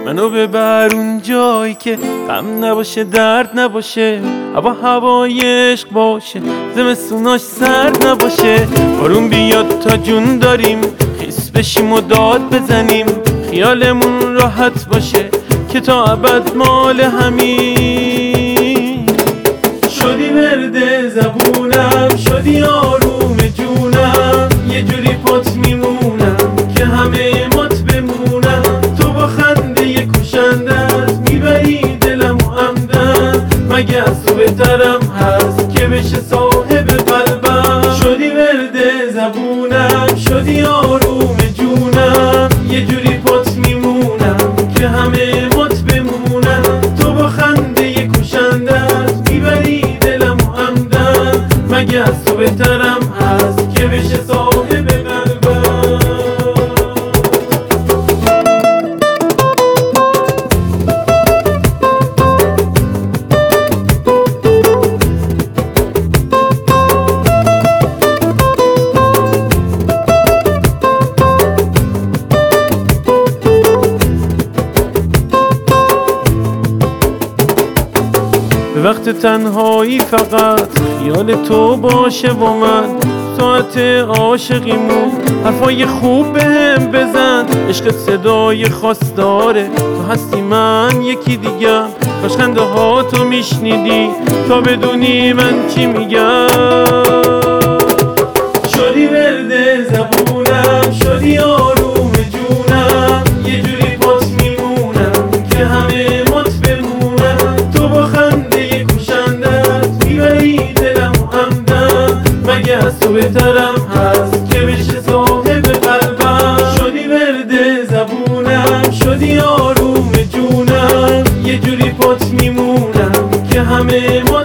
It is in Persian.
منو ببر اون جایی که غم نباشه، درد نباشه، هوای عشق باشه، زمستوناش سرد نباشه. بارون بیاد تا جون داریم، خیس بشیم و داد بزنیم، خیالمون راحت باشه که تا ابد مال همین. شدی ورد زبونم، شدی آروم جونم، یه جوری پات میمونم که همه مات بمونم. تو با خنده یه کشندت میبری دلم و عمدن، مگه از تو بهترم هست که بشه صاحب قلبم. شدی ورد زبونم، شدی آروم جونم، یه جوری پات میمونم که همه مات بمونم. تو با خنده یه کشندت میبری دلم و عمدن، مگه از تو بهترم هست که بشه صاحب قلبم. به وقت تنهایی فقط خیال تو باشه و من ساعت عاشقیمون حرفای خوب بهم بزن. عشق صدای خاص داره، تو هستی من یکی دیگم. کاش خنده ها تو میشنیدی تا بدونی من چی میگم. شدی ورد زبونم، شدی آروم جونم، یه جوری پات میمونم که همه مات بمونم. تو با خنده یه کشندت میبری دلم و عمدن، مگه از تو بهترم هست که بشه صاحب قلبم. شدی ورد زبونم، شدی آروم جونم، یه جوری پات میمونم که همه